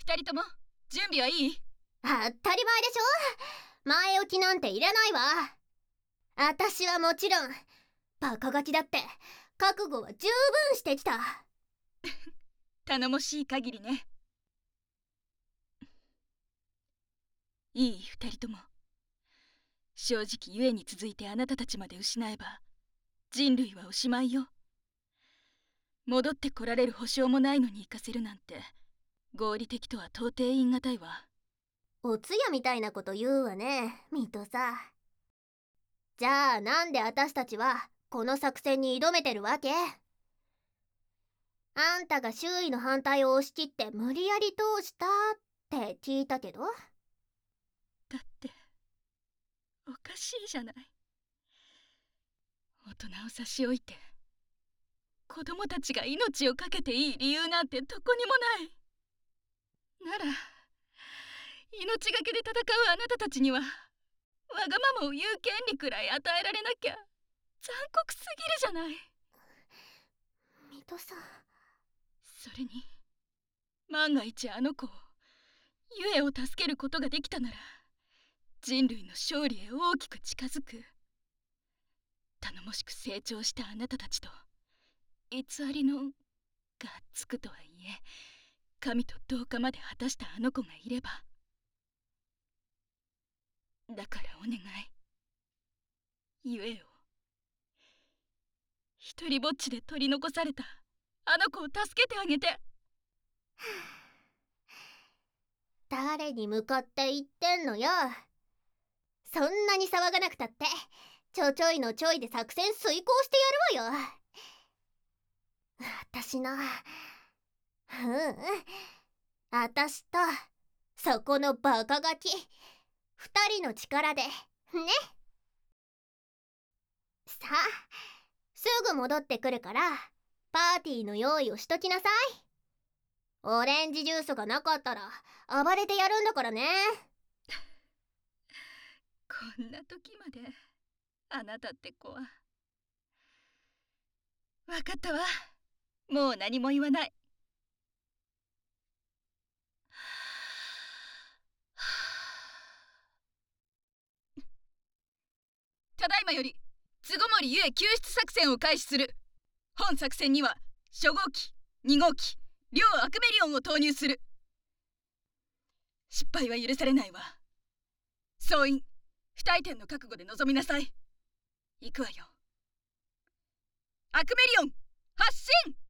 二人とも準備はいい？ 当たり前でしょ。前置きなんていらないわ。私はもちろんバカガキだって覚悟は十分してきた。 頼もしい限りね。いい二人とも。正直ゆえに続いてあなたたちまで失えば人類はおしまいよ。戻ってこられる保証もないのに行かせるなんて合理的とは到底言い難いわ。 お通夜みたいなこと言うわね、ミトさ。じゃあなんで私たちはこの作戦に挑めてるわけ？あんたが周囲の反対を押し切って無理やり通したって聞いたけど。 だっておかしいじゃない。大人を差し置いて子供たちが命を懸けていい理由なんてどこにもない。なら命がけで戦うあなたたちにはわがままを言う権利くらい与えられなきゃ残酷すぎるじゃない。 ミトさん。 それに万が一あの子をゆえを助けることができたなら人類の勝利へ大きく近づく。頼もしく成長したあなたたちと偽りのがつくとはいえ神と同化まで果たしたあの子がいれば。だからお願い、ゆえを一人ぼっちで取り残されたあの子を助けてあげて。 誰に向かって言ってんのよ。そんなに騒がなくたってちょちょいのちょいで作戦遂行してやるわよ。私の私とそこのバカガキ二人の力でね。さあすぐ戻ってくるからパーティーの用意をしときなさい。オレンジジュースがなかったら暴れてやるんだからね。 こんな時まであなたって子は。わかったわ、もう何も言わない。ただいまより巣ごもりゆえ救出作戦を開始する。本作戦には初号機2号機両アクメリオンを投入する。失敗は許されないわ。総員不退転の覚悟で臨みなさい。行くわよ。アクメリオン発進。